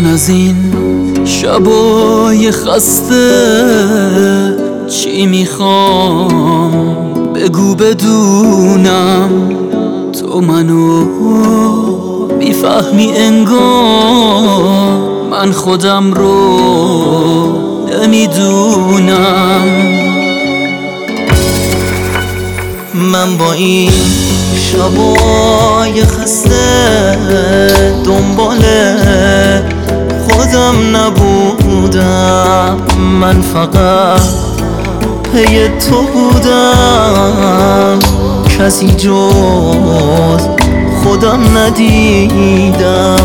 من از این شبای خسته چی میخوام بگو بدونم تو منو میفهمی انگار من خودم رو نمیدونم. من با این شبای خسته دنبال خودم نبودم، من فقط پی تو بودم، کسی جز خودم ندیدم.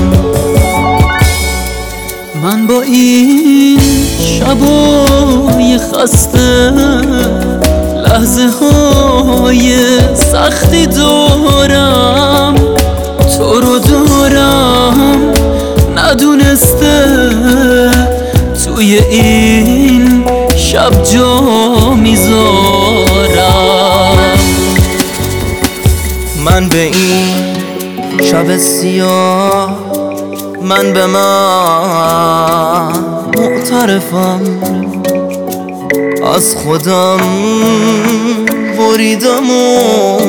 من با این شبای خسته لحظه های سختی دارم، تو رو دارم ندونسته توی این شب جا میذارم. من به این شب سیاه، من به من معترفم، از خودم بریدم و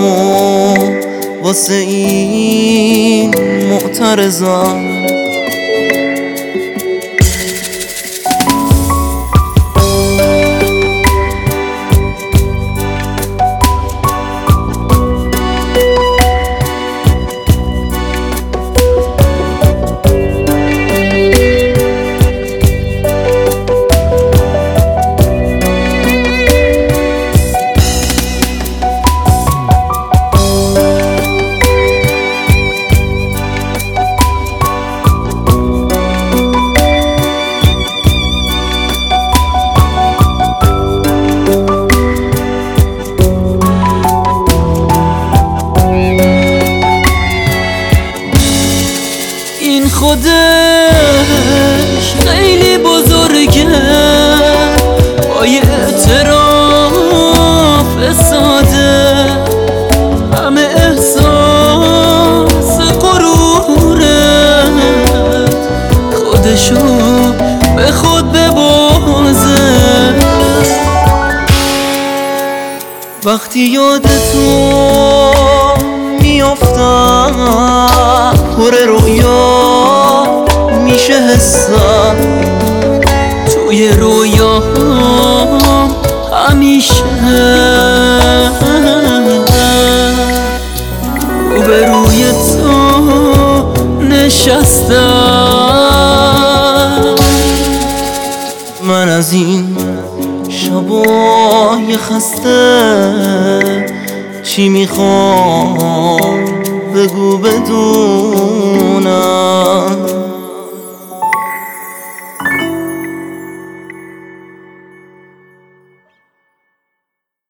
واسه این معترضم. خودش خیلی بزرگه با یه اعتراف ساده، همه احساس غرورت خودشو به خود ببازه. وقتی یاد تو میافتم پر رویا میشه حسم، توی رویام همیشه روبروی تو نشستم. من از این شبای خسته چی میخوام بگو بدون